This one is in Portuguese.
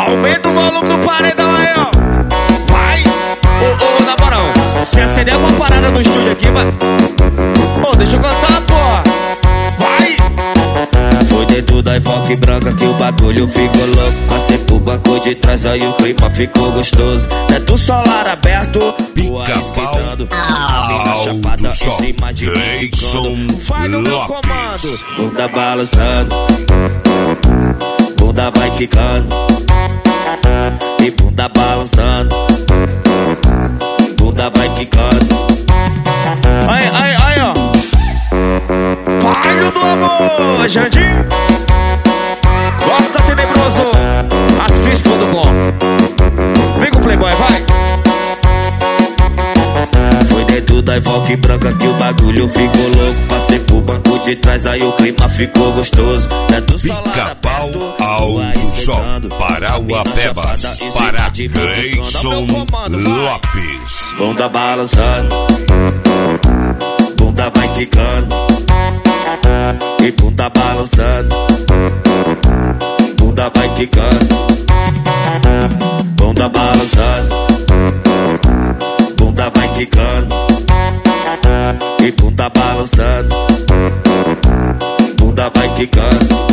Aumenta o volume do paredão aí, ó. Vai! Ô, na moral, se acender uma parada no estúdio aqui, vai. Ô, deixa eu cantar, porra. Vai! Foi dentro da Evoque branca que o bagulho ficou louco. Passei pro banco de trás, aí o clima ficou gostoso. Teto solar aberto, Pica-Pau Alto Som, Gleison Vai no meu Lopes. comando. bunda balançando, bunda vai quicando, e bunda balançando, bunda vai quicando. Aí, ó. Baile do amor, Jandim. Gosta tenebroso. Assiste tudo com. Vem com o Playboy, vai. Foi dentro da Evoque branca que o bagulho ficou louco. Passei pro banco de trás, aí o clima ficou gostoso. Teto solar Pica-Pau aberto, Alto Som, esquentando. Parauapebas, para Gleison Lopes. Bunda balançando, bunda vai quicando, e bunda balançando, bunda vai quicando, bunda balançando, bunda vai quicando, e bunda balançando, bunda vai quicando.